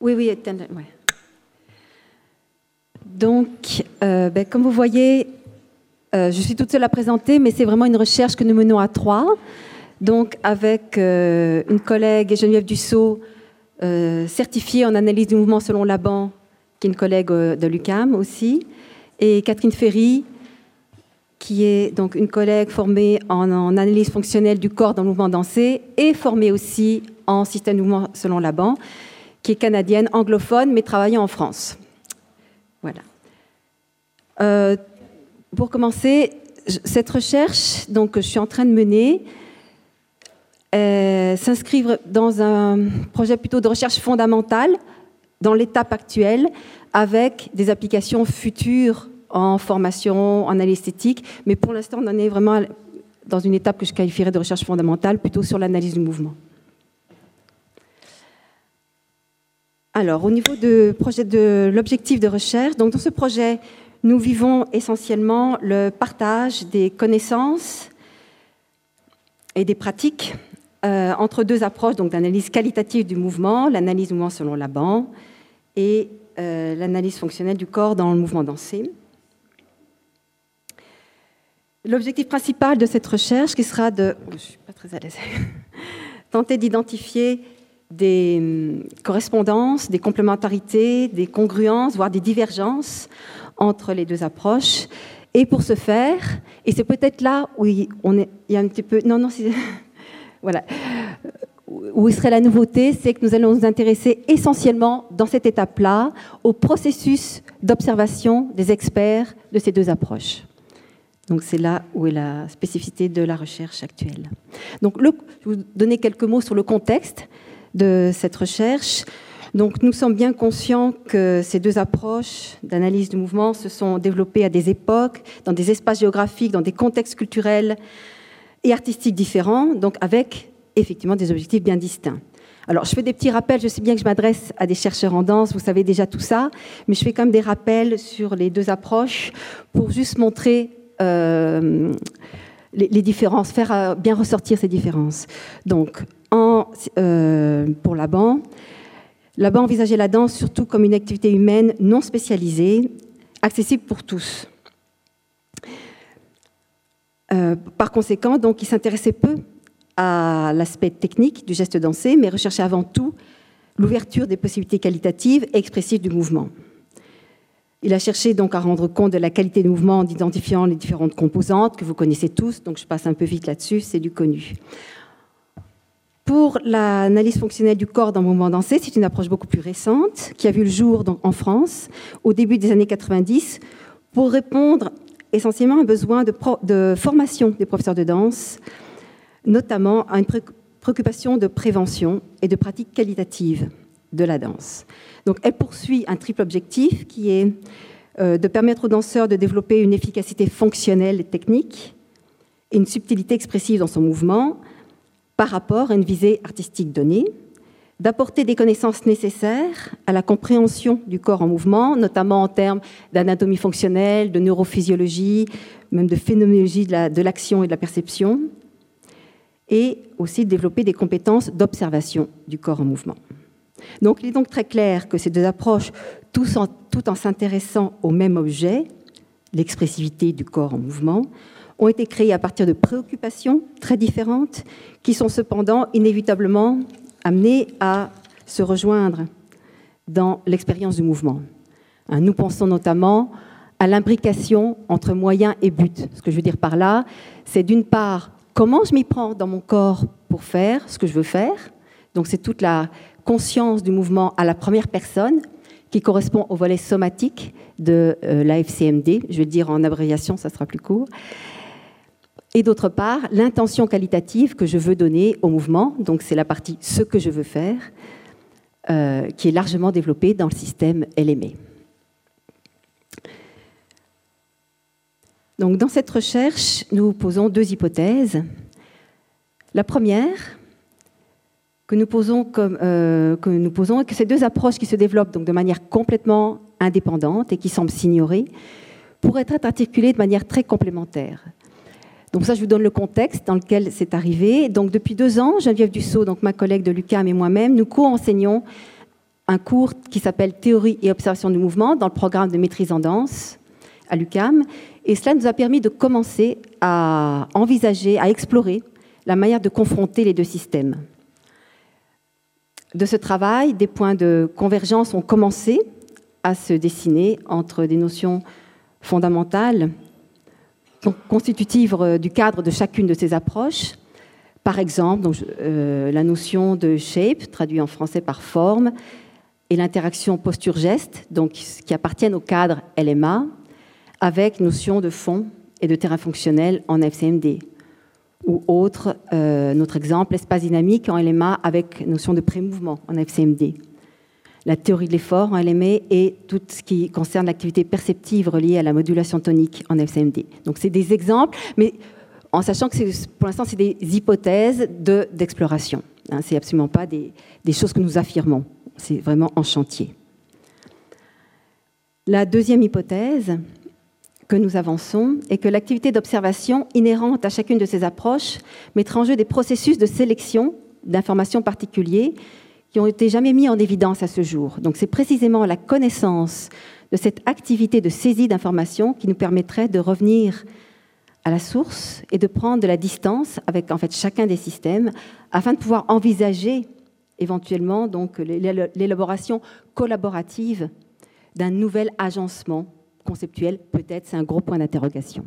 Oui, ouais. Donc, comme vous voyez, je suis toute seule à présenter, mais c'est vraiment une recherche que nous menons à trois. Donc, avec une collègue, Geneviève Dussault, certifiée en analyse du mouvement selon Laban, qui est une collègue de l'UQAM aussi, et Catherine Ferry, qui est donc une collègue formée en analyse fonctionnelle du corps dans le mouvement dansé et formée aussi en système de mouvement selon Laban, qui est canadienne, anglophone, mais travaillant en France. Voilà. Pour commencer, cette recherche donc, que je suis en train de mener s'inscrit dans un projet plutôt de recherche fondamentale dans l'étape actuelle, avec des applications futures en formation, en analyse esthétique, mais pour l'instant, on en est vraiment dans une étape que je qualifierais de recherche fondamentale, plutôt sur l'analyse du mouvement. Alors, au niveau de l'objectif de recherche, donc dans ce projet, nous vivons essentiellement le partage des connaissances et des pratiques entre deux approches, donc d'analyse qualitative du mouvement, l'analyse du mouvement selon Laban, et l'analyse fonctionnelle du corps dans le mouvement dansé. L'objectif principal de cette recherche, qui sera de... Je ne suis pas très à l'aise. Tenter d'identifier des correspondances, des complémentarités, des congruences, voire des divergences entre les deux approches. Et pour ce faire, et c'est peut-être là où il y a un petit peu... Voilà. Où serait la nouveauté, c'est que nous allons nous intéresser essentiellement, dans cette étape-là, au processus d'observation des experts de ces deux approches. Donc c'est là où est la spécificité de la recherche actuelle. Donc je vais vous donner quelques mots sur le contexte de cette recherche. Donc nous sommes bien conscients que ces deux approches d'analyse du mouvement se sont développées à des époques, dans des espaces géographiques, dans des contextes culturels et artistiques différents, donc avec effectivement des objectifs bien distincts. Alors, je fais des petits rappels, je sais bien que je m'adresse à des chercheurs en danse, vous savez déjà tout ça, mais je fais quand même des rappels sur les deux approches pour juste montrer les différences, faire bien ressortir ces différences. Donc, pour Laban envisageait la danse surtout comme une activité humaine non spécialisée, accessible pour tous. Par conséquent, donc, il s'intéressait peu à l'aspect technique du geste dansé, mais recherchait avant tout l'ouverture des possibilités qualitatives et expressives du mouvement. Il a cherché donc à rendre compte de la qualité du mouvement en identifiant les différentes composantes que vous connaissez tous, donc je passe un peu vite là-dessus, c'est du connu. Pour l'analyse fonctionnelle du corps dans le mouvement dansé, c'est une approche beaucoup plus récente qui a vu le jour donc, en France au début des années 90 pour répondre essentiellement à un besoin de formation des professeurs de danse, notamment à une préoccupation de prévention et de pratique qualitative de la danse. Donc, elle poursuit un triple objectif qui est de permettre aux danseurs de développer une efficacité fonctionnelle et technique et une subtilité expressive dans son mouvement par rapport à une visée artistique donnée, d'apporter des connaissances nécessaires à la compréhension du corps en mouvement, notamment en termes d'anatomie fonctionnelle, de neurophysiologie, même de phénoménologie de l'action et de la perception, et aussi de développer des compétences d'observation du corps en mouvement. Donc, il est donc très clair que ces deux approches, tout en s'intéressant au même objet, l'expressivité du corps en mouvement, ont été créées à partir de préoccupations très différentes qui sont cependant inévitablement amenées à se rejoindre dans l'expérience du mouvement. Nous pensons notamment à l'imbrication entre moyens et but. Ce que je veux dire par là, c'est d'une part comment je m'y prends dans mon corps pour faire ce que je veux faire. Donc c'est toute la conscience du mouvement à la première personne qui correspond au volet somatique de l'AFCMD. Je vais le dire en abréviation, ça sera plus court. Et d'autre part, l'intention qualitative que je veux donner au mouvement, donc c'est la partie « ce que je veux faire », qui est largement développée dans le système LMA. Donc, dans cette recherche, nous posons deux hypothèses. La première que nous posons est que ces deux approches qui se développent donc, de manière complètement indépendante et qui semblent s'ignorer pourraient être articulées de manière très complémentaire. Donc ça, je vous donne le contexte dans lequel c'est arrivé. Donc depuis 2 ans, Geneviève Dussault, donc ma collègue de l'UQAM et moi-même, nous co-enseignons un cours qui s'appelle Théorie et observation du mouvement dans le programme de maîtrise en danse à l'UQAM. Et cela nous a permis de commencer à envisager, à explorer la manière de confronter les deux systèmes. De ce travail, des points de convergence ont commencé à se dessiner entre des notions fondamentales, constitutives du cadre de chacune de ces approches. Par exemple, la notion de shape, traduit en français par forme, et l'interaction posture-geste, donc qui appartiennent au cadre LMA, avec notion de fond et de terrain fonctionnel en FCMD. Ou autre, notre exemple, espace dynamique en LMA avec notion de pré-mouvement en FCMD. La théorie de l'effort en LMA et tout ce qui concerne l'activité perceptive reliée à la modulation tonique en FCMD. Donc c'est des exemples, mais en sachant que pour l'instant c'est des hypothèses d'exploration. Hein, c'est absolument pas des choses que nous affirmons. C'est vraiment en chantier. La deuxième hypothèse que nous avançons est que l'activité d'observation inhérente à chacune de ces approches mettra en jeu des processus de sélection d'informations particuliers qui ont été jamais mis en évidence à ce jour. Donc c'est précisément la connaissance de cette activité de saisie d'informations qui nous permettrait de revenir à la source et de prendre de la distance avec en fait chacun des systèmes afin de pouvoir envisager éventuellement donc l'élaboration collaborative d'un nouvel agencement conceptuel. Peut-être c'est un gros point d'interrogation.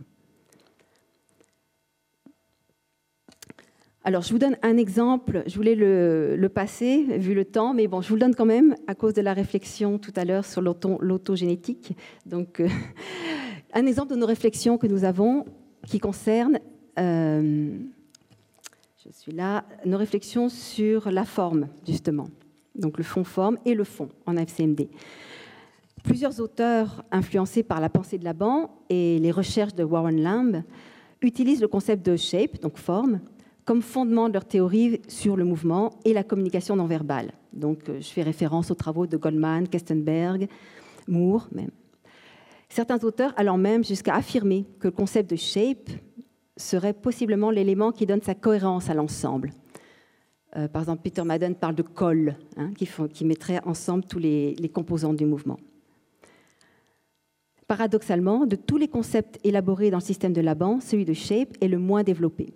Alors, je vous donne un exemple. Je voulais le passer, vu le temps, mais bon, je vous le donne quand même à cause de la réflexion tout à l'heure sur l'autogénétique. Donc, un exemple de nos réflexions que nous avons qui concerne, je suis là, nos réflexions sur la forme, justement. Donc, le fond-forme et le fond en FCMD. Plusieurs auteurs influencés par la pensée de Laban et les recherches de Warren Lamb utilisent le concept de shape, donc forme, comme fondement de leur théorie sur le mouvement et la communication non verbale. Donc, je fais référence aux travaux de Goldman, Kestenberg, Moore même. Certains auteurs allant même jusqu'à affirmer que le concept de shape serait possiblement l'élément qui donne sa cohérence à l'ensemble. Par exemple, Peter Madden parle de col, hein, qui mettrait ensemble tous les composants du mouvement. Paradoxalement, de tous les concepts élaborés dans le système de Laban, celui de shape est le moins développé.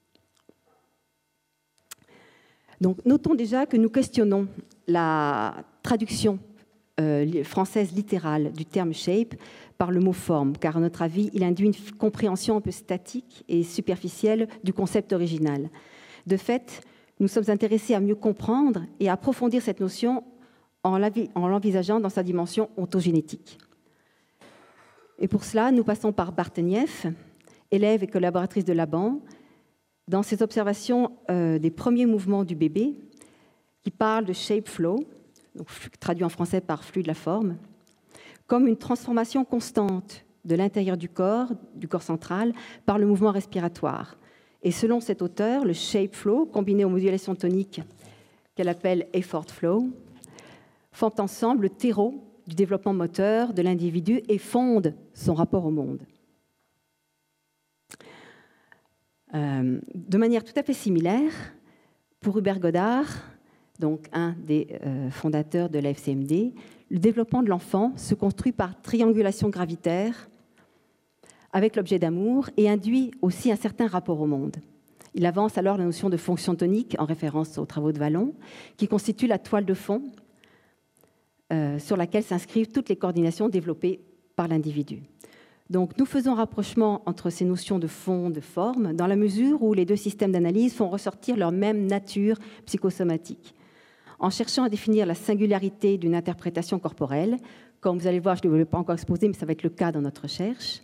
Donc, notons déjà que nous questionnons la traduction française littérale du terme shape par le mot forme, car à notre avis, il induit une compréhension un peu statique et superficielle du concept original. De fait, nous sommes intéressés à mieux comprendre et à approfondir cette notion en l'envisageant dans sa dimension ontogénétique. Et pour cela, nous passons par Bartenieff, élève et collaboratrice de Laban, dans ses observations des premiers mouvements du bébé, qui parle de shape flow, donc traduit en français par flux de la forme, comme une transformation constante de l'intérieur du corps central, par le mouvement respiratoire. Et selon cet auteur, le shape flow, combiné aux modulations toniques qu'elle appelle effort flow, forment ensemble le terreau du développement moteur de l'individu et fondent son rapport au monde. De manière tout à fait similaire, pour Hubert Goddard, donc un des fondateurs de la FCMD, le développement de l'enfant se construit par triangulation gravitaire avec l'objet d'amour et induit aussi un certain rapport au monde. Il avance alors la notion de fonction tonique en référence aux travaux de Vallon, qui constitue la toile de fond sur laquelle s'inscrivent toutes les coordinations développées par l'individu. Donc, nous faisons rapprochement entre ces notions de fond, de forme, dans la mesure où les deux systèmes d'analyse font ressortir leur même nature psychosomatique. En cherchant à définir la singularité d'une interprétation corporelle, comme vous allez voir, je ne l'ai pas encore exposé, mais ça va être le cas dans notre recherche,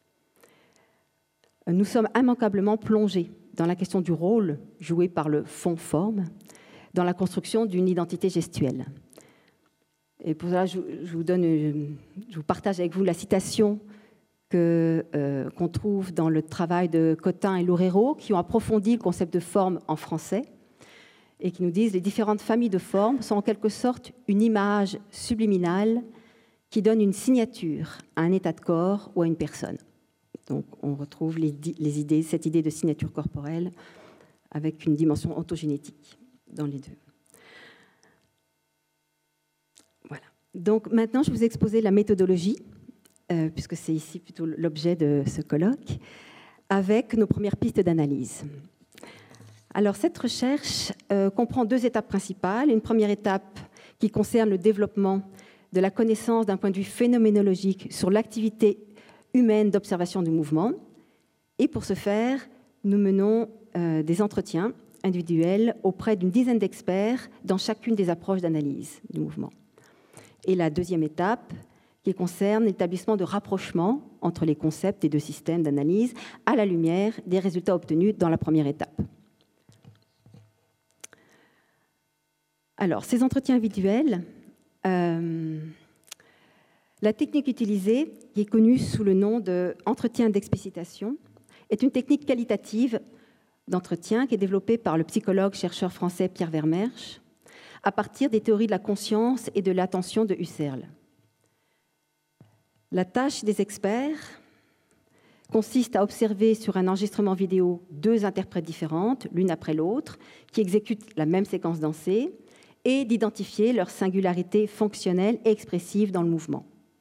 nous sommes immanquablement plongés dans la question du rôle joué par le fond-forme dans la construction d'une identité gestuelle. Et pour cela, je vous partage avec vous la citation qu'on trouve dans le travail de Cotin et Loureiro, qui ont approfondi le concept de forme en français, et qui nous disent « Les différentes familles de formes sont en quelque sorte une image subliminale qui donne une signature à un état de corps ou à une personne. » Donc, on retrouve cette idée de signature corporelle avec une dimension ontogénétique dans les deux. Donc maintenant, je vous ai exposé la méthodologie, puisque c'est ici plutôt l'objet de ce colloque, avec nos premières pistes d'analyse. Alors cette recherche comprend 2 étapes principales. Une première étape qui concerne le développement de la connaissance d'un point de vue phénoménologique sur l'activité humaine d'observation du mouvement. Et pour ce faire, nous menons des entretiens individuels auprès d'une dizaine d'experts dans chacune des approches d'analyse du mouvement. Et la deuxième étape, qui concerne l'établissement de rapprochements entre les concepts des 2 systèmes d'analyse à la lumière des résultats obtenus dans la première étape. Alors, ces entretiens individuels, la technique utilisée, qui est connue sous le nom d'entretien d'explicitation, est une technique qualitative d'entretien qui est développée par le psychologue-chercheur français Pierre Vermersch à partir des théories de la conscience et de l'attention de Husserl. La tâche des experts consiste à observer sur un enregistrement vidéo 2 interprètes différentes, l'une après l'autre, qui exécutent la même séquence dansée, et d'identifier leur singularité fonctionnelle et expressive dans le mouvement.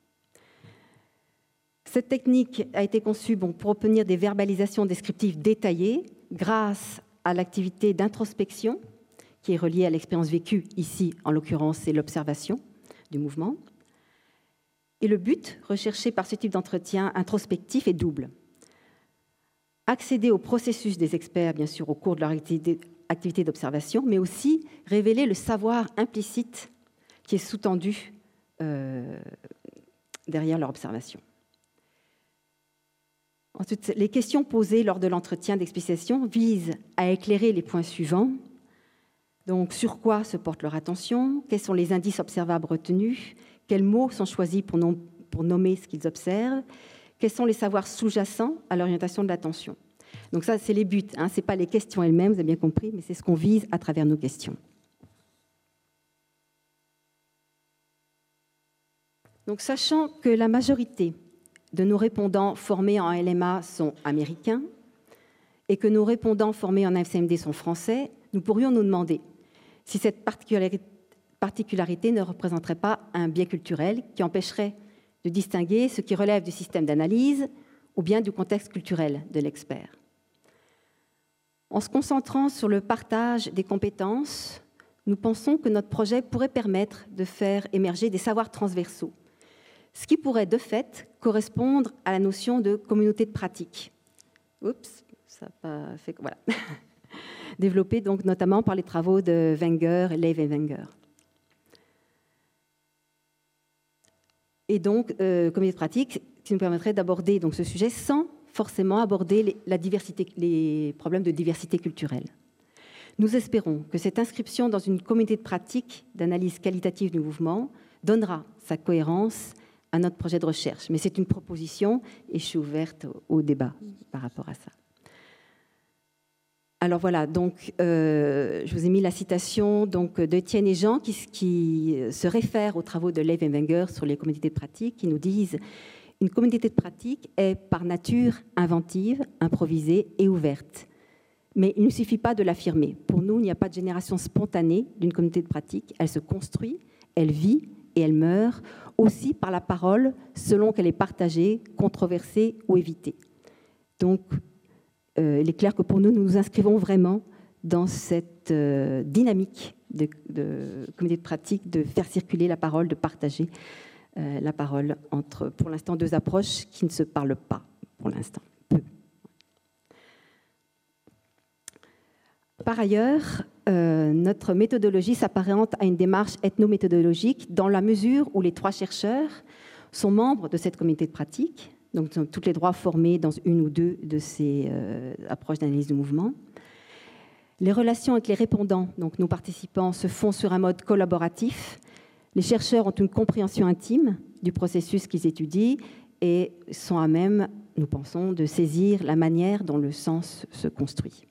Cette technique a été conçue pour obtenir des verbalisations descriptives détaillées grâce à l'activité d'introspection qui est reliée à l'expérience vécue. Ici, en l'occurrence, c'est l'observation du mouvement. Et le but recherché par ce type d'entretien introspectif est double. Accéder au processus des experts, bien sûr, au cours de leur activité d'observation, mais aussi révéler le savoir implicite qui est sous-tendu derrière leur observation. Ensuite, les questions posées lors de l'entretien d'explicitation visent à éclairer les points suivants. Donc, sur quoi se porte leur attention? Quels sont les indices observables retenus? Quels mots sont choisis pour nommer ce qu'ils observent? Quels sont les savoirs sous-jacents à l'orientation de l'attention? Donc ça, c'est les buts. Ce n'est pas les questions elles-mêmes, vous avez bien compris, mais c'est ce qu'on vise à travers nos questions. Donc, sachant que la majorité de nos répondants formés en LMA sont américains et que nos répondants formés en FCMD sont français, nous pourrions nous demander si cette particularité ne représenterait pas un biais culturel qui empêcherait de distinguer ce qui relève du système d'analyse ou bien du contexte culturel de l'expert. En se concentrant sur le partage des compétences, nous pensons que notre projet pourrait permettre de faire émerger des savoirs transversaux, ce qui pourrait de fait correspondre à la notion de communauté de pratique. Oups, ça n'a pas fait... Voilà. Développée donc notamment par les travaux de Wenger, Lev et Wenger. Et donc, communauté de pratique, qui nous permettrait d'aborder donc ce sujet sans forcément aborder les problèmes de diversité culturelle. Nous espérons que cette inscription dans une communauté de pratique d'analyse qualitative du mouvement donnera sa cohérence à notre projet de recherche. Mais c'est une proposition et je suis ouverte au débat par rapport à ça. Alors voilà, donc je vous ai mis la citation d'Étienne et Jean qui se réfère aux travaux de Lev et Wenger sur les communautés de pratique, qui nous disent « Une communauté de pratique est par nature inventive, improvisée et ouverte. Mais il ne suffit pas de l'affirmer. Pour nous, il n'y a pas de génération spontanée d'une communauté de pratique. Elle se construit, elle vit et elle meurt, aussi par la parole, selon qu'elle est partagée, controversée ou évitée. » Donc, il est clair que pour nous, nous nous inscrivons vraiment dans cette dynamique de communauté de pratique, de faire circuler la parole, de partager la parole entre, pour l'instant, 2 approches qui ne se parlent pas, pour l'instant, peu. Par ailleurs, notre méthodologie s'apparente à une démarche ethnométhodologique dans la mesure où les 3 chercheurs sont membres de cette communauté de pratique. Donc, ils ont tous les droits formés dans une ou 2 de ces approches d'analyse du mouvement. Les relations avec les répondants, donc nos participants, se font sur un mode collaboratif. Les chercheurs ont une compréhension intime du processus qu'ils étudient et sont à même, nous pensons, de saisir la manière dont le sens se construit.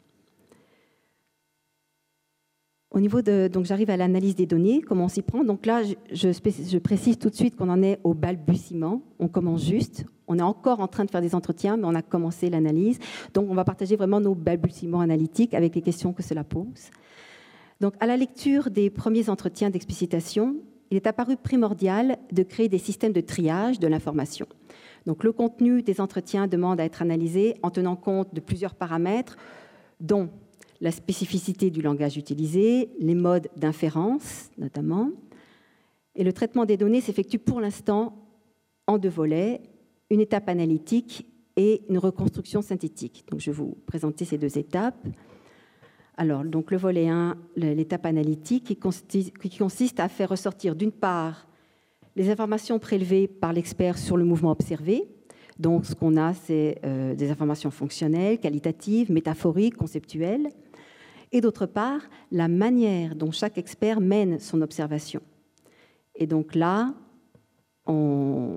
Au niveau donc j'arrive à l'analyse des données, comment on s'y prend. Donc là, je précise tout de suite qu'on en est au balbutiement. On commence juste. On est encore en train de faire des entretiens, mais on a commencé l'analyse. Donc, on va partager vraiment nos balbutiements analytiques avec les questions que cela pose. Donc, à la lecture des premiers entretiens d'explicitation, il est apparu primordial de créer des systèmes de triage de l'information. Donc, le contenu des entretiens demande à être analysé en tenant compte de plusieurs paramètres, dont la spécificité du langage utilisé, les modes d'inférence notamment. Et le traitement des données s'effectue pour l'instant en 2 volets, une étape analytique et une reconstruction synthétique. Donc, je vais vous présenter ces 2 étapes. Alors, donc, le volet 1, l'étape analytique, qui consiste à faire ressortir d'une part les informations prélevées par l'expert sur le mouvement observé. Donc, ce qu'on a, c'est des informations fonctionnelles, qualitatives, métaphoriques, conceptuelles. Et d'autre part, la manière dont chaque expert mène son observation. Et donc là, on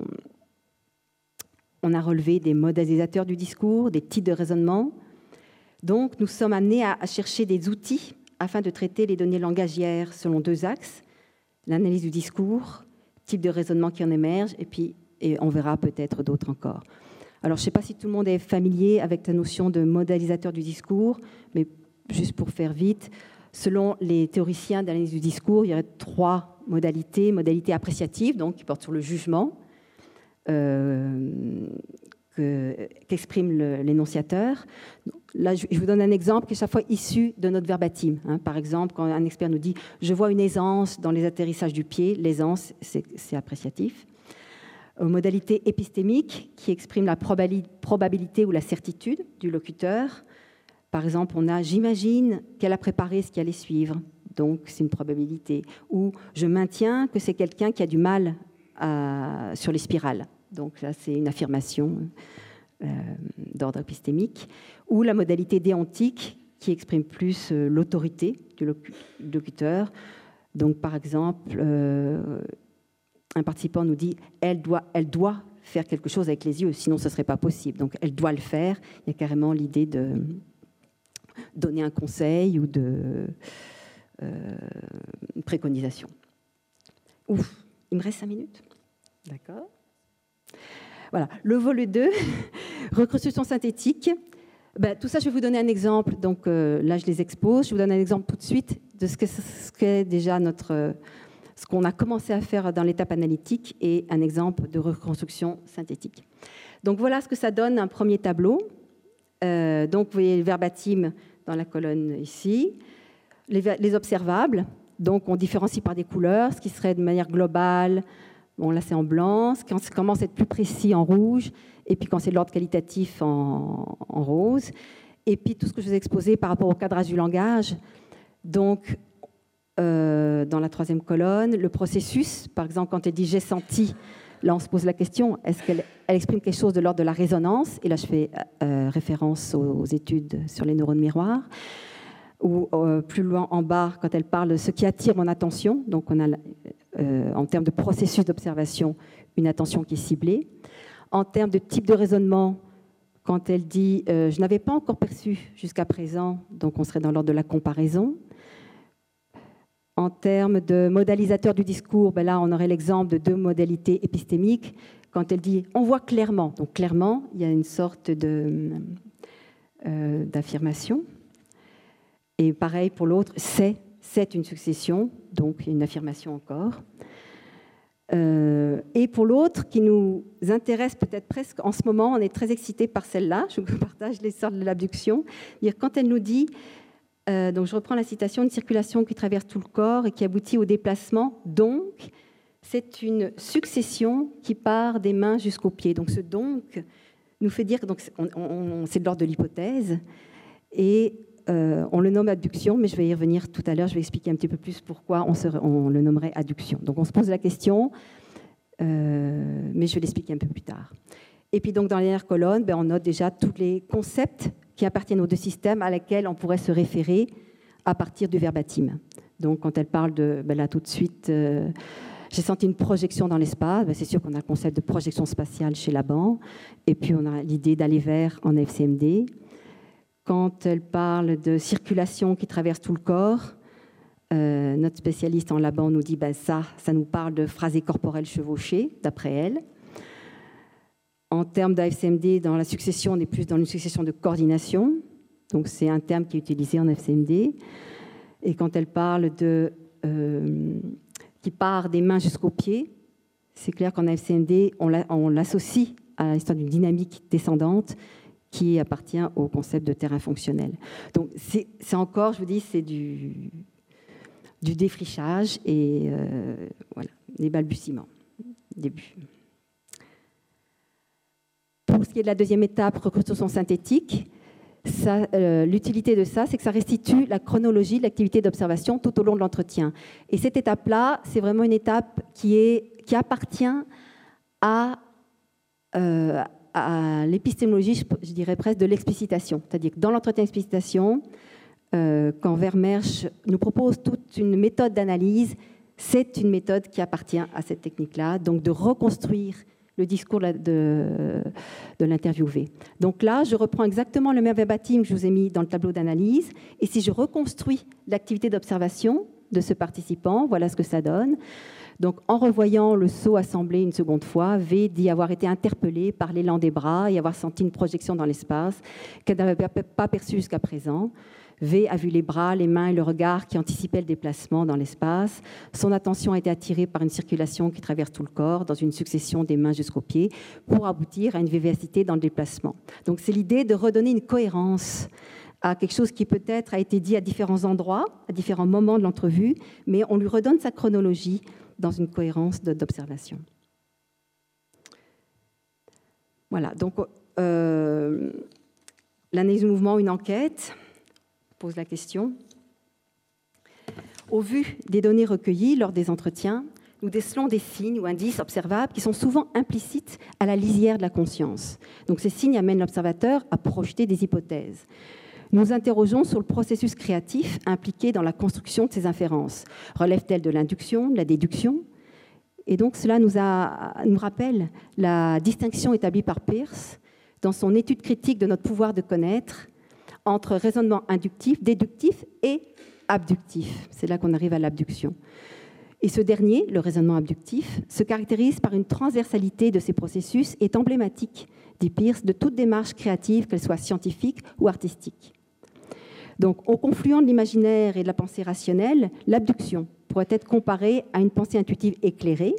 a relevé des modélisateurs du discours, des types de raisonnement. Donc, nous sommes amenés à chercher des outils afin de traiter les données langagières selon 2 axes, l'analyse du discours, type de raisonnement qui en émerge, et on verra peut-être d'autres encore. Alors, je ne sais pas si tout le monde est familier avec la notion de modélisateur du discours, mais juste pour faire vite, selon les théoriciens d'analyse du discours, il y aurait 3 modalités. Modalité appréciative, donc qui porte sur le jugement qu'exprime l'énonciateur. Là, je vous donne un exemple qui est chaque fois issu de notre verbatim. Par exemple, quand un expert nous dit « je vois une aisance dans les atterrissages du pied », l'aisance, c'est appréciatif. Modalité épistémique, qui exprime la probabilité ou la certitude du locuteur. Par exemple, on a « j'imagine qu'elle a préparé ce qui allait suivre », donc c'est une probabilité. Ou « je maintiens que c'est quelqu'un qui a du mal sur les spirales ». Donc là, c'est une affirmation d'ordre épistémique. Ou la modalité déontique, qui exprime plus l'autorité du locuteur. Donc, par exemple, un participant nous dit « elle doit faire quelque chose avec les yeux, sinon ce ne serait pas possible ». Donc, elle doit le faire. Il y a carrément l'idée de donner un conseil ou de préconisation. Ouf, il me reste 5 minutes. D'accord. Voilà, le volet 2, reconstruction synthétique. Tout ça, je vais vous donner un exemple. Donc là, je les expose. Je vous donne un exemple tout de suite de ce qu'est déjà ce qu'on a commencé à faire dans l'étape analytique et un exemple de reconstruction synthétique. Donc voilà ce que ça donne, un premier tableau. Donc vous voyez le verbatim dans la colonne ici. Les observables, donc on différencie par des couleurs, ce qui serait de manière globale. Bon, là, c'est en blanc. Quand ça commence à être plus précis, en rouge. Et puis, quand c'est de l'ordre qualitatif, en rose. Et puis, tout ce que je vous ai exposé par rapport au cadrage du langage. Donc, dans la 3e colonne, le processus, par exemple, quand elle dit « j'ai senti », là, on se pose la question, est-ce qu'elle exprime quelque chose de l'ordre de la résonance ? Et là, je fais référence aux études sur les neurones miroirs. Ou plus loin en bas, quand elle parle de ce qui attire mon attention. Donc, on a, en termes de processus d'observation, une attention qui est ciblée. En termes de type de raisonnement, quand elle dit « je n'avais pas encore perçu jusqu'à présent », donc on serait dans l'ordre de la comparaison. En termes de modélisateur du discours, là, on aurait l'exemple de 2 modalités épistémiques. Quand elle dit « on voit clairement », donc clairement, il y a une sorte d'affirmation. Et pareil pour l'autre, c'est une succession, donc une affirmation encore. Et pour l'autre, qui nous intéresse peut-être presque en ce moment, on est très excités par celle-là, je vous partage l'essor de l'abduction, quand elle nous dit, donc je reprends la citation, une circulation qui traverse tout le corps et qui aboutit au déplacement, donc c'est une succession qui part des mains jusqu'aux pieds. Donc ce donc nous fait dire que c'est de l'ordre de l'hypothèse, et on le nomme adduction, mais je vais y revenir tout à l'heure, je vais expliquer un petit peu plus pourquoi on le nommerait adduction. Donc on se pose la question, mais je vais l'expliquer un peu plus tard. Et puis donc dans la dernière colonne, on note déjà tous les concepts qui appartiennent aux 2 systèmes à lesquels on pourrait se référer à partir du verbatim. Donc quand elle parle de, là tout de suite, j'ai senti une projection dans l'espace, c'est sûr qu'on a le concept de projection spatiale chez Laban, et puis on a l'idée d'aller vers en FCMD. Quand elle parle de circulation qui traverse tout le corps, notre spécialiste en Laban nous dit ça nous parle de phrasé corporel chevauché, d'après elle. En termes d'AFCMD, dans la succession, on est plus dans une succession de coordination. Donc c'est un terme qui est utilisé en FCMD. Et quand elle parle de qui part des mains jusqu'aux pieds. C'est clair qu'en AFCMD, on l'associe à l'histoire d'une dynamique descendante qui appartient au concept de terrain fonctionnel. Donc c'est encore, je vous dis, c'est du défrichage et voilà, des balbutiements, début. Pour ce qui est de la deuxième étape, reconstruction synthétique, l'utilité de ça, c'est que ça restitue la chronologie de l'activité d'observation tout au long de l'entretien. Et cette étape-là, c'est vraiment une étape qui appartient à l'épistémologie, je dirais presque, de l'explicitation. C'est-à-dire que dans l'entretien d'explicitation, quand Vermeersch nous propose toute une méthode d'analyse, c'est une méthode qui appartient à cette technique-là, donc de reconstruire le discours de l'interviewé. Donc là, je reprends exactement le même verbatim que je vous ai mis dans le tableau d'analyse, et si je reconstruis l'activité d'observation de ce participant, voilà ce que ça donne. Donc, en revoyant le seau assemblé une seconde fois, V dit avoir été interpellé par l'élan des bras et avoir senti une projection dans l'espace qu'elle n'avait pas perçue jusqu'à présent. V a vu les bras, les mains et le regard qui anticipaient le déplacement dans l'espace. Son attention a été attirée par une circulation qui traverse tout le corps, dans une succession des mains jusqu'aux pieds, pour aboutir à une vivacité dans le déplacement. Donc, c'est l'idée de redonner une cohérence à quelque chose qui peut-être a été dit à différents endroits, à différents moments de l'entrevue, mais on lui redonne sa chronologie dans une cohérence d'observation. Voilà, donc l'analyse du mouvement, une enquête, pose la question. Au vu des données recueillies lors des entretiens, nous décelons des signes ou indices observables qui sont souvent implicites à la lisière de la conscience. Donc ces signes amènent l'observateur à projeter des hypothèses. Nous interrogeons sur le processus créatif impliqué dans la construction de ces inférences. Relève-t-elle de l'induction, de la déduction ? Et donc cela nous rappelle la distinction établie par Peirce dans son étude critique de notre pouvoir de connaître entre raisonnement inductif, déductif et abductif. C'est là qu'on arrive à l'abduction. Et ce dernier, le raisonnement abductif, se caractérise par une transversalité de ces processus et est emblématique, dit Peirce, de toute démarche créative, qu'elle soit scientifique ou artistique. Donc, au confluent de l'imaginaire et de la pensée rationnelle, l'abduction pourrait être comparée à une pensée intuitive éclairée.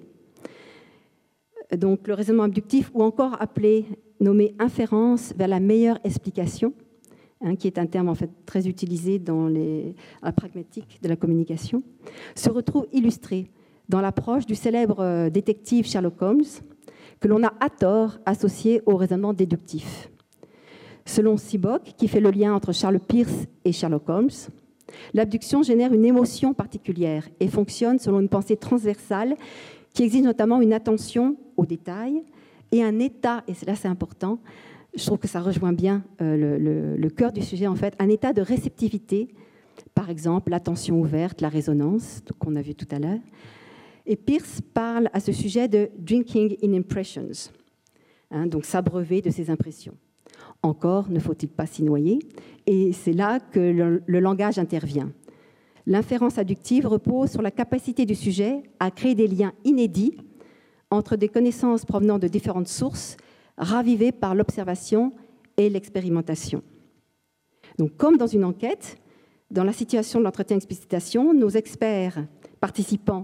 Donc, le raisonnement abductif, ou encore appelé, nommé inférence vers la meilleure explication, qui est un terme en fait très utilisé dans la pragmatique de la communication, se retrouve illustré dans l'approche du célèbre détective Sherlock Holmes, que l'on a à tort associé au raisonnement déductif. Selon Seabock, qui fait le lien entre Charles Peirce et Sherlock Holmes, l'abduction génère une émotion particulière et fonctionne selon une pensée transversale qui exige notamment une attention aux détails et un état, et là c'est important, je trouve que ça rejoint bien le cœur du sujet en fait, un état de réceptivité, par exemple l'attention ouverte, la résonance, qu'on a vu tout à l'heure. Et Peirce parle à ce sujet de « drinking in impressions », donc s'abreuver de ses impressions. Encore ne faut-il pas s'y noyer, et c'est là que le langage intervient. L'inférence abductive repose sur la capacité du sujet à créer des liens inédits entre des connaissances provenant de différentes sources, ravivées par l'observation et l'expérimentation. Donc, comme dans une enquête, dans la situation de l'entretien-explicitation, nos experts participants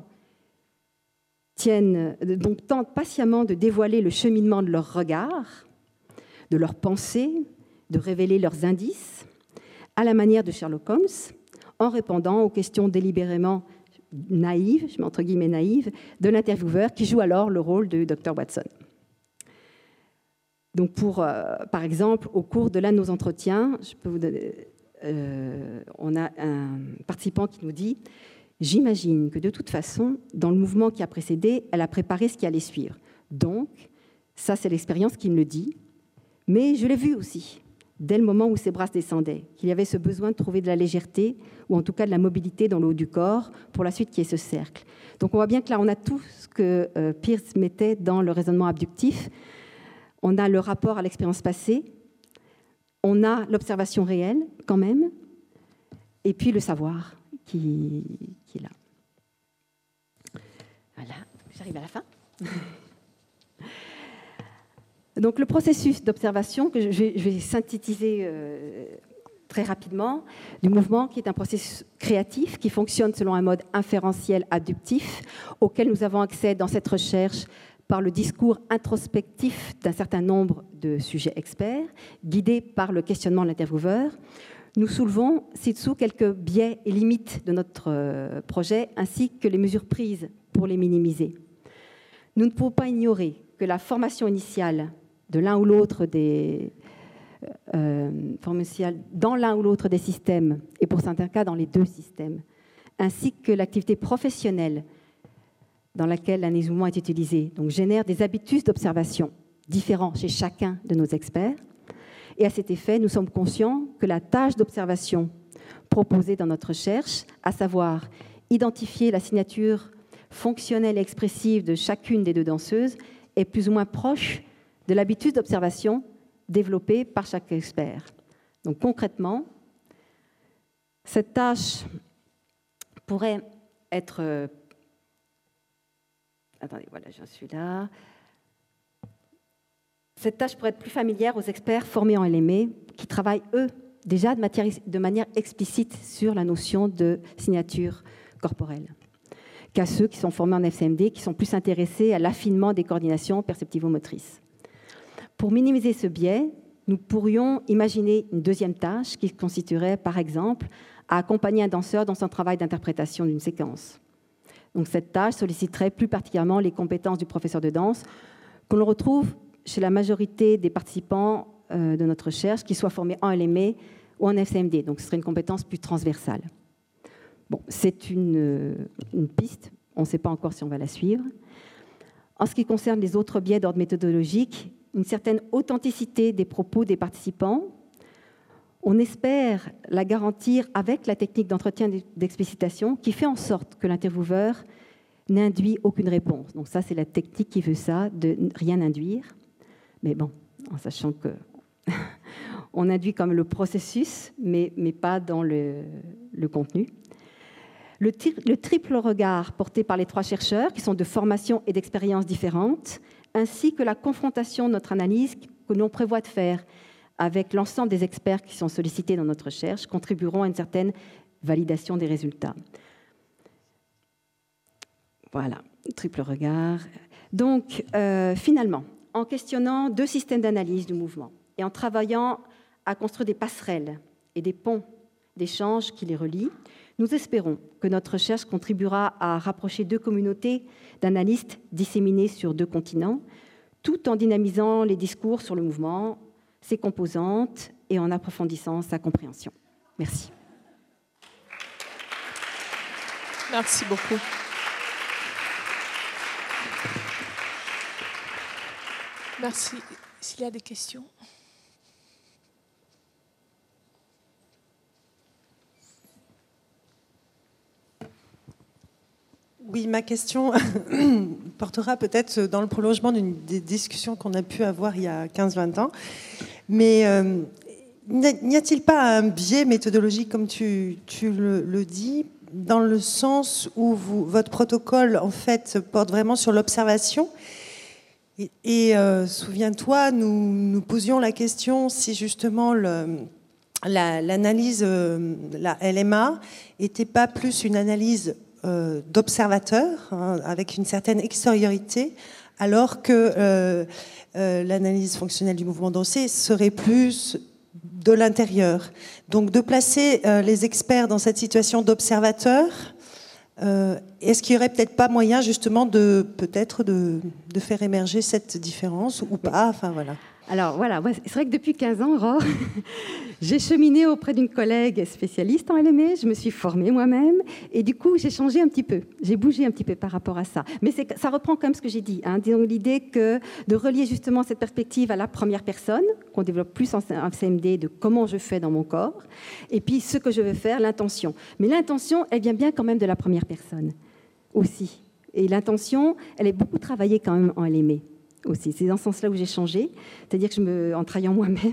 tentent patiemment de dévoiler le cheminement de leur regard, de leurs pensées, de révéler leurs indices, à la manière de Sherlock Holmes, en répondant aux questions délibérément naïves, je mets entre guillemets naïves, de l'intervieweur qui joue alors le rôle de Dr. Watson. Donc par exemple, au cours de l'un de nos entretiens, on a un participant qui nous dit « J'imagine que de toute façon, dans le mouvement qui a précédé, elle a préparé ce qui allait suivre. Donc, ça c'est l'expérience qui me le dit. Mais je l'ai vu aussi, dès le moment où ses bras descendaient, qu'il y avait ce besoin de trouver de la légèreté, ou en tout cas de la mobilité dans le haut du corps, pour la suite qui est ce cercle. » Donc on voit bien que là, on a tout ce que Peirce mettait dans le raisonnement abductif. On a le rapport à l'expérience passée, on a l'observation réelle quand même, et puis le savoir qui est là. Voilà, j'arrive à la fin. Donc le processus d'observation, que je vais synthétiser très rapidement, du mouvement qui est un processus créatif qui fonctionne selon un mode inférentiel adductif auquel nous avons accès dans cette recherche par le discours introspectif d'un certain nombre de sujets experts, guidés par le questionnement de l'intervieweur. Nous soulevons ci-dessous quelques biais et limites de notre projet, ainsi que les mesures prises pour les minimiser. Nous ne pouvons pas ignorer que la formation initiale de l'un ou l'autre dans l'un ou l'autre des systèmes, et pour certains cas dans les deux systèmes, ainsi que l'activité professionnelle dans laquelle l'analyse du mouvement est utilisée, donc génère des habitus d'observation différents chez chacun de nos experts. Et à cet effet, nous sommes conscients que la tâche d'observation proposée dans notre recherche, à savoir identifier la signature fonctionnelle et expressive de chacune des deux danseuses, est plus ou moins proche de l'habitude d'observation développée par chaque expert. Donc concrètement, cette tâche pourrait être... Attendez, voilà, j'en suis là. Cette tâche pourrait être plus familière aux experts formés en LME qui travaillent, eux, déjà de manière explicite sur la notion de signature corporelle, qu'à ceux qui sont formés en FCMD, qui sont plus intéressés à l'affinement des coordinations perceptivo-motrices. Pour minimiser ce biais, nous pourrions imaginer une deuxième tâche qui consisterait, par exemple, à accompagner un danseur dans son travail d'interprétation d'une séquence. Donc, cette tâche solliciterait plus particulièrement les compétences du professeur de danse, qu'on le retrouve chez la majorité des participants de notre recherche, qu'ils soient formés en LME ou en FCMD. Donc, ce serait une compétence plus transversale. Bon, c'est une piste, on ne sait pas encore si on va la suivre. En ce qui concerne les autres biais d'ordre méthodologique, une certaine authenticité des propos des participants, on espère la garantir avec la technique d'entretien d'explicitation qui fait en sorte que l'intervieweur n'induit aucune réponse. Donc ça, c'est la technique qui veut ça, de rien induire. Mais bon, en sachant que on induit comme le processus, mais pas dans le contenu. Le triple regard porté par les trois chercheurs, qui sont de formation et d'expérience différentes, ainsi que la confrontation de notre analyse que l'on prévoit de faire avec l'ensemble des experts qui sont sollicités dans notre recherche, contribueront à une certaine validation des résultats. Voilà, triple regard. Donc, finalement, en questionnant deux systèmes d'analyse du mouvement et en travaillant à construire des passerelles et des ponts d'échange qui les relient, nous espérons que notre recherche contribuera à rapprocher deux communautés d'analystes disséminés sur deux continents, tout en dynamisant les discours sur le mouvement, ses composantes et en approfondissant sa compréhension. Merci. Merci beaucoup. Merci. S'il y a des questions. Oui, ma question portera peut-être dans le prolongement des discussions qu'on a pu avoir il y a 15-20 ans. Mais n'y a-t-il pas un biais méthodologique, comme tu le dis, dans le sens où votre protocole, en fait, porte vraiment sur l'observation ? Et souviens-toi, nous posions la question si justement l'analyse, la LMA, n'était pas plus une analyse d'observateur, hein, avec une certaine extériorité, alors que l'analyse fonctionnelle du mouvement dansé serait plus de l'intérieur. Donc de placer les experts dans cette situation d'observateur, est-ce qu'il n'y aurait peut-être pas moyen justement de faire émerger cette différence ou pas, enfin voilà. Alors voilà, c'est vrai que depuis 15 ans, Aurore, j'ai cheminé auprès d'une collègue spécialiste en LME, je me suis formée moi-même, et du coup j'ai changé un petit peu, j'ai bougé un petit peu par rapport à ça. Mais ça reprend quand même ce que j'ai dit, hein, disons l'idée que de relier justement cette perspective à la première personne, qu'on développe plus en CMD, de comment je fais dans mon corps, et puis ce que je veux faire, l'intention. Mais l'intention, elle vient bien quand même de la première personne aussi. Et l'intention, elle est beaucoup travaillée quand même en LME. Aussi. C'est dans ce sens-là où j'ai changé, c'est-à-dire que en travaillant moi-même,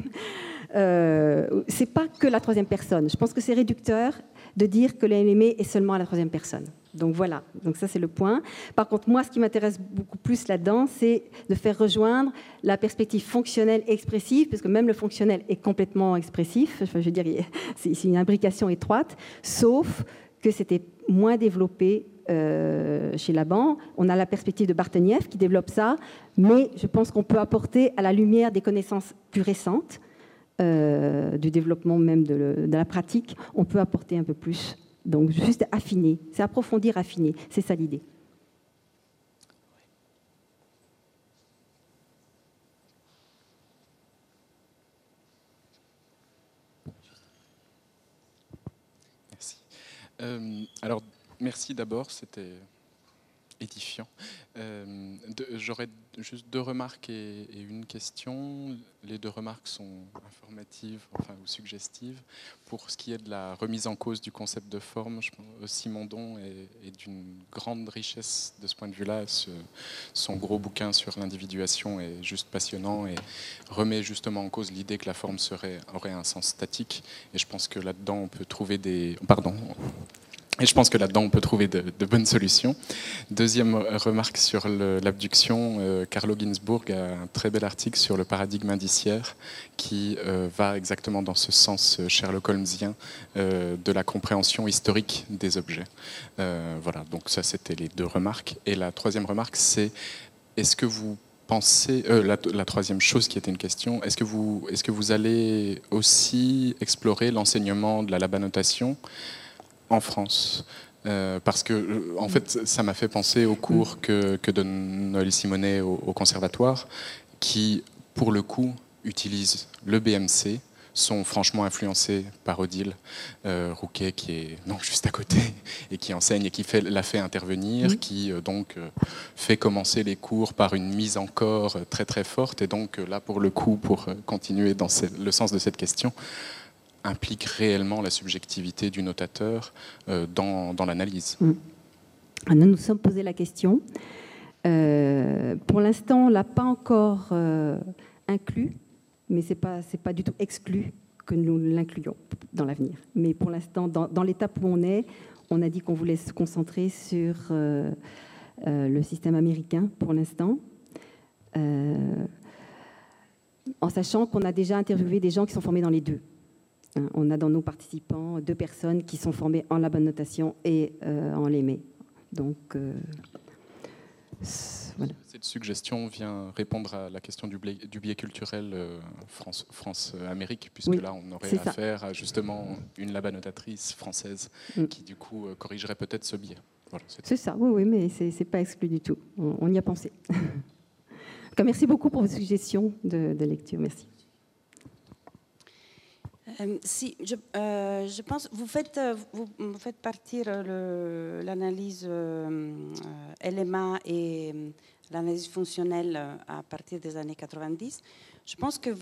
c'est pas que la troisième personne. Je pense que c'est réducteur de dire que le LME est seulement à la troisième personne. Donc voilà, donc ça c'est le point. Par contre, moi, ce qui m'intéresse beaucoup plus là-dedans, c'est de faire rejoindre la perspective fonctionnelle expressive, parce que même le fonctionnel est complètement expressif. Enfin, je veux dire, c'est une imbrication étroite, sauf que c'était moins développé chez Laban. On a la perspective de Bartenieff qui développe ça, mais je pense qu'on peut apporter à la lumière des connaissances plus récentes, du développement même de la pratique, on peut apporter un peu plus. Donc, juste affiner, c'est approfondir, affiner, c'est ça l'idée. Merci. Alors, merci d'abord, c'était édifiant. J'aurais juste 2 remarques et une question. Les 2 remarques sont informatives, ou suggestives. Pour ce qui est de la remise en cause du concept de forme, Simondon est d'une grande richesse de ce point de vue-là. Son gros bouquin sur l'individuation est juste passionnant et remet justement en cause l'idée que la forme aurait un sens statique. Et je pense que là-dedans, on peut trouver de bonnes solutions. Deuxième remarque sur l'abduction, Carlo Ginzburg a un très bel article sur le paradigme indiciaire qui va exactement dans ce sens Sherlock Holmesien de la compréhension historique des objets. Voilà, donc ça c'était les 2 remarques. Et la troisième remarque, c'est est-ce que vous pensez, la troisième chose qui était une question, est-ce que vous allez aussi explorer l'enseignement de la labanotation en France, parce que en fait ça m'a fait penser aux cours que donne Noël Simonet au conservatoire, qui pour le coup utilisent le BMC, sont franchement influencés par Odile Rouquet qui est juste à côté et qui enseigne et qui l'a fait intervenir, qui donc fait commencer les cours par une mise en corps très très forte, et donc là pour le coup, pour continuer dans le sens de cette question, implique réellement la subjectivité du notateur dans l'analyse. Nous nous sommes posé la question. Pour l'instant, on ne l'a pas encore inclus, mais ce n'est pas du tout exclu que nous l'incluions dans l'avenir. Mais pour l'instant, dans l'étape où on a dit qu'on voulait se concentrer sur le système américain pour l'instant, en sachant qu'on a déjà interviewé des gens qui sont formés dans les 2. On a dans nos participants 2 personnes qui sont formées en labanotation et en lémé. Donc, voilà. Cette suggestion vient répondre à la question du biais culturel France-Amérique, puisque là, on aurait affaire à justement une labanotatrice française qui, du coup, corrigerait peut-être ce biais. Voilà, c'est ça, oui, mais ce n'est pas exclu du tout. On y a pensé. Merci beaucoup pour vos suggestions de lecture. Merci. Si, je pense vous faites partir l'analyse LMA et l'analyse fonctionnelle à partir des années 90. Je pense que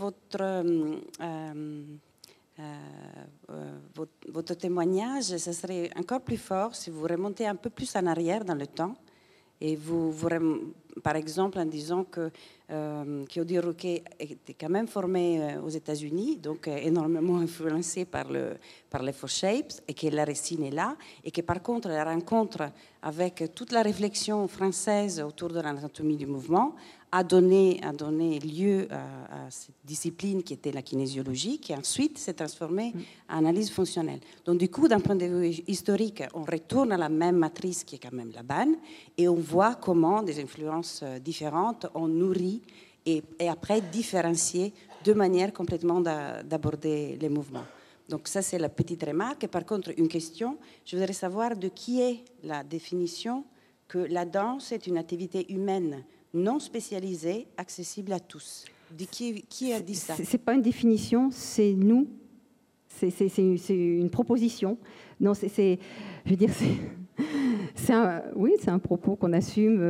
votre témoignage, ça serait encore plus fort si vous remontez un peu plus en arrière dans le temps. Et par exemple, en disant que Odile Rouquet était quand même formée aux États-Unis, donc énormément influencée par les Four Shapes, et que la racine est là, et que par contre, la rencontre avec toute la réflexion française autour de l'anatomie du mouvement a donné lieu à cette discipline qui était la kinésiologie, qui ensuite s'est transformée en analyse fonctionnelle. Donc du coup, d'un point de vue historique, on retourne à la même matrice qui est quand même la BAN, et on voit comment des influences différentes ont nourri et après différencié deux manières complètement d'aborder les mouvements. Donc ça, c'est la petite remarque. Et par contre, une question, je voudrais savoir de qui est la définition que la danse est une activité humaine non spécialisée, accessible à tous. De qui a dit ça? Ce n'est pas une définition, c'est nous. C'est une proposition. Non, je veux dire, c'est un propos qu'on assume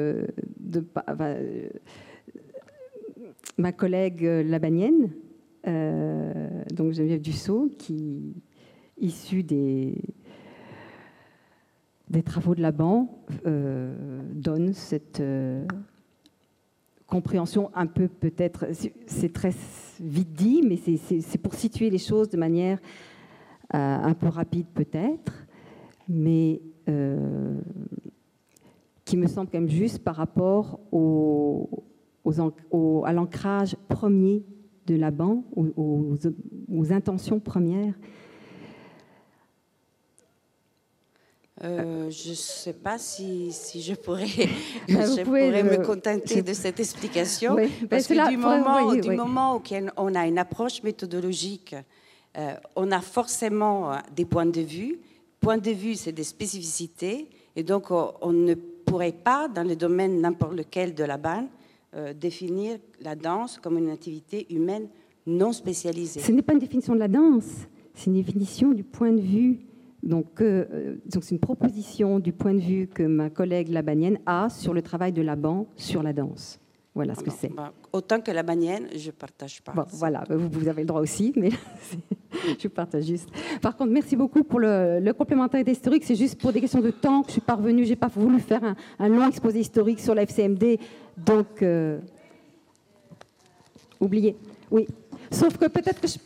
ma collègue labanienne, donc Geneviève Dussault, qui, issue des travaux de Laban, donne cette compréhension un peu, peut-être, c'est très vite dit, mais c'est pour situer les choses de manière un peu rapide peut-être, mais qui me semble quand même juste par rapport à l'ancrage premier de Laban, aux intentions premières. Je ne sais pas si je pourrais, me contenter de cette explication. Oui, parce que du moment où on a une approche méthodologique, on a forcément des points de vue. Points de vue, c'est des spécificités. Et donc, on ne pourrait pas, dans le domaine n'importe lequel de la BAN, définir la danse comme une activité humaine non spécialisée. Ce n'est pas une définition de la danse, c'est une définition du point de vue. Donc c'est une proposition du point de vue que ma collègue labanienne a sur le travail de Laban sur la danse. Voilà ce que c'est. Autant que labanienne, je ne partage pas. Bon, voilà, vous avez le droit aussi, mais je partage juste. Par contre, merci beaucoup pour le complémentaire historique. C'est juste pour des questions de temps que je ne suis pas revenue. Je n'ai pas voulu faire un long exposé historique sur la FCMD. Donc, oubliez. Oui. Sauf que peut-être que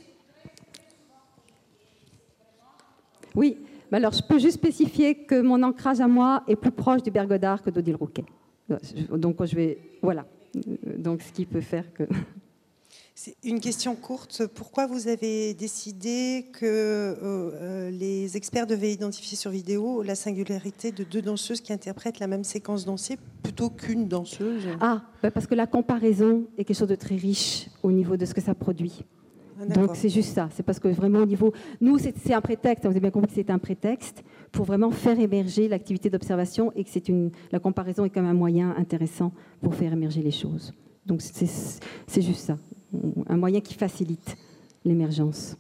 Oui, mais alors je peux juste spécifier que mon ancrage à moi est plus proche du Bergodard que d'Odile Rouquet. Donc je vais... Voilà. Donc ce qui peut faire que... C'est une question courte. Pourquoi vous avez décidé que les experts devaient identifier sur vidéo la singularité de deux danseuses qui interprètent la même séquence dansée plutôt qu'une danseuse? Parce que la comparaison est quelque chose de très riche au niveau de ce que ça produit. Donc c'est juste ça. C'est parce que vraiment au niveau... Nous, c'est un prétexte. Vous avez bien compris que c'est un prétexte pour vraiment faire émerger l'activité d'observation et que la comparaison est quand même un moyen intéressant pour faire émerger les choses. Donc c'est juste ça. Un moyen qui facilite l'émergence.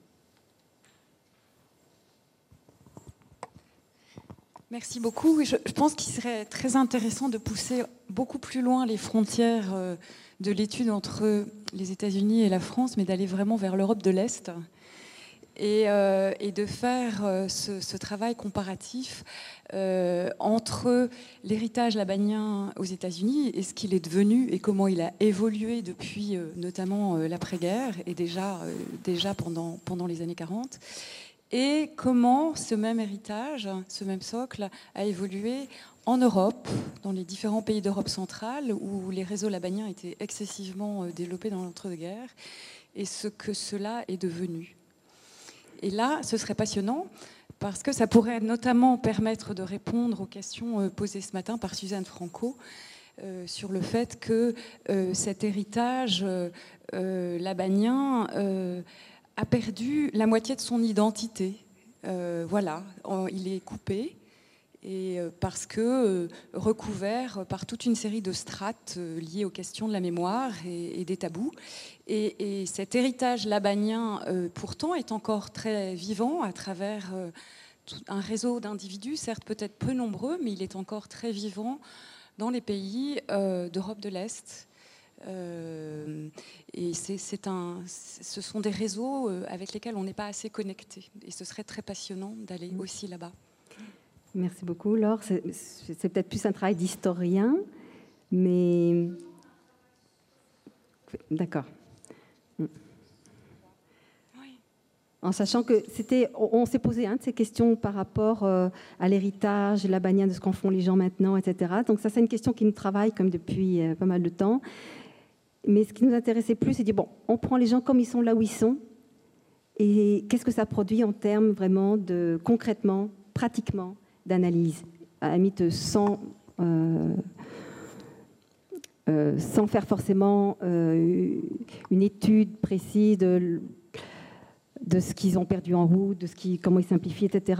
Merci beaucoup. Je pense qu'il serait très intéressant de pousser beaucoup plus loin les frontières de l'étude entre les États-Unis et la France, mais d'aller vraiment vers l'Europe de l'Est et de faire ce travail comparatif entre l'héritage labanien aux États-Unis et ce qu'il est devenu et comment il a évolué depuis notamment l'après-guerre et déjà pendant les années 40, et comment ce même héritage, ce même socle a évolué en Europe, dans les différents pays d'Europe centrale où les réseaux labaniens étaient excessivement développés dans l'entre-deux-guerres, et ce que cela est devenu. Et là, ce serait passionnant parce que ça pourrait notamment permettre de répondre aux questions posées ce matin par Suzanne Franco sur le fait que cet héritage labanien a perdu la moitié de son identité. Voilà, il est coupé. Et parce que recouvert par toute une série de strates liées aux questions de la mémoire et des tabous. Et cet héritage labanien, pourtant, est encore très vivant à travers un réseau d'individus, certes peut-être peu nombreux, mais il est encore très vivant dans les pays d'Europe de l'Est. Et ce sont des réseaux avec lesquels on n'est pas assez connecté. Et ce serait très passionnant d'aller aussi là-bas. Merci beaucoup, Laure. C'est peut-être plus un travail d'historien, mais... D'accord. En sachant que on s'est posé de ces questions par rapport à l'héritage labanien, de ce qu'en font les gens maintenant, etc. Donc ça, c'est une question qui nous travaille comme depuis pas mal de temps. Mais ce qui nous intéressait plus, c'est de dire, bon, on prend les gens comme ils sont là où ils sont, et qu'est-ce que ça produit en termes vraiment de, concrètement, pratiquement, d'analyse, à la limite sans faire forcément une étude précise de ce qu'ils ont perdu en route, comment ils simplifient, etc.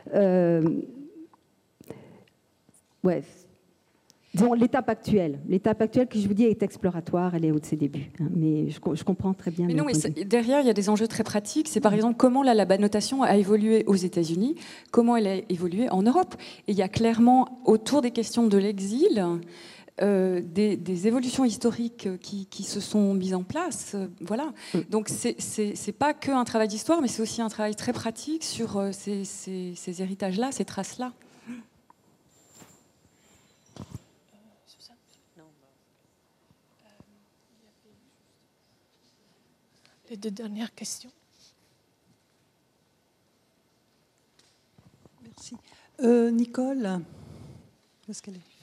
Disons, l'étape actuelle qui, je vous dis, est exploratoire, elle est au de ses débuts. Hein, mais je comprends très bien. Mais non, mais derrière, il y a des enjeux très pratiques. C'est par exemple comment la labanotation a évolué aux États-Unis, comment elle a évolué en Europe. Et il y a clairement, autour des questions de l'exil, des évolutions historiques qui se sont mises en place. Voilà. Donc, c'est pas qu'un travail d'histoire, mais c'est aussi un travail très pratique sur ces héritages-là, ces traces-là. Les deux dernières questions. Merci. Nicole, où est-ce qu'elle est?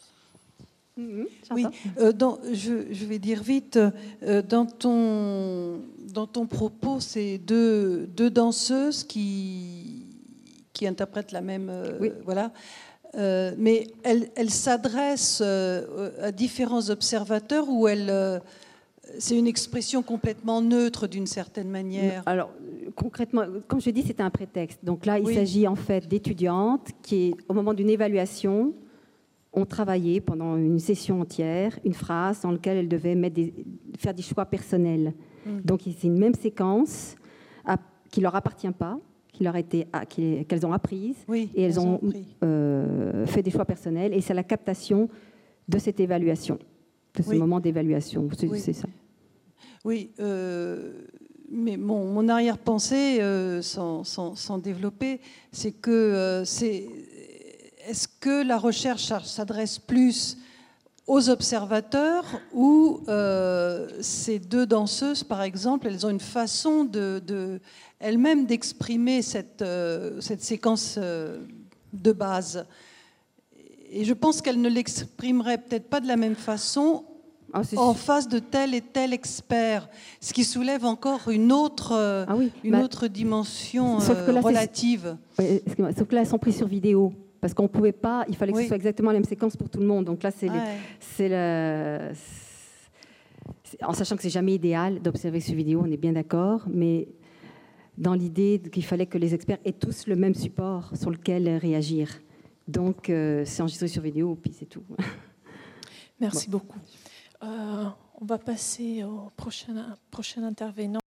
Oui, je vais dire vite, dans ton propos, c'est deux danseuses qui interprètent la même... Oui. Voilà. Mais elles s'adressent à différents observateurs ou c'est une expression complètement neutre d'une certaine manière? Alors, concrètement, comme je dis, c'est un prétexte. Donc là, il Oui. s'agit en fait d'étudiantes qui, au moment d'une évaluation, ont travaillé pendant une session entière une phrase dans laquelle elles devaient faire des choix personnels. Donc c'est une même séquence qui ne leur appartient pas, qu'elles ont apprise, Oui, et elles ont appris. fait des choix personnels, et c'est la captation de cette évaluation, de ce Oui. moment d'évaluation. Oui. C'est ça. Oui, mais mon arrière-pensée, sans développer, c'est que est-ce que la recherche s'adresse plus aux observateurs ou ces deux danseuses, par exemple, elles ont une façon elles-mêmes d'exprimer cette séquence de base. Et je pense qu'elles ne l'exprimeraient peut-être pas de la même façon en face de tel et tel expert, ce qui soulève encore une autre dimension sauf que là, relative. Oui, sauf que là, elles sont prises sur vidéo. Parce qu'on ne pouvait pas, il fallait que Oui. ce soit exactement la même séquence pour tout le monde. Donc là, en sachant que c'est jamais idéal d'observer sur vidéo, on est bien d'accord, mais dans l'idée qu'il fallait que les experts aient tous le même support sur lequel réagir. Donc c'est enregistré sur vidéo, puis c'est tout. Merci beaucoup. On va passer au prochain intervenant.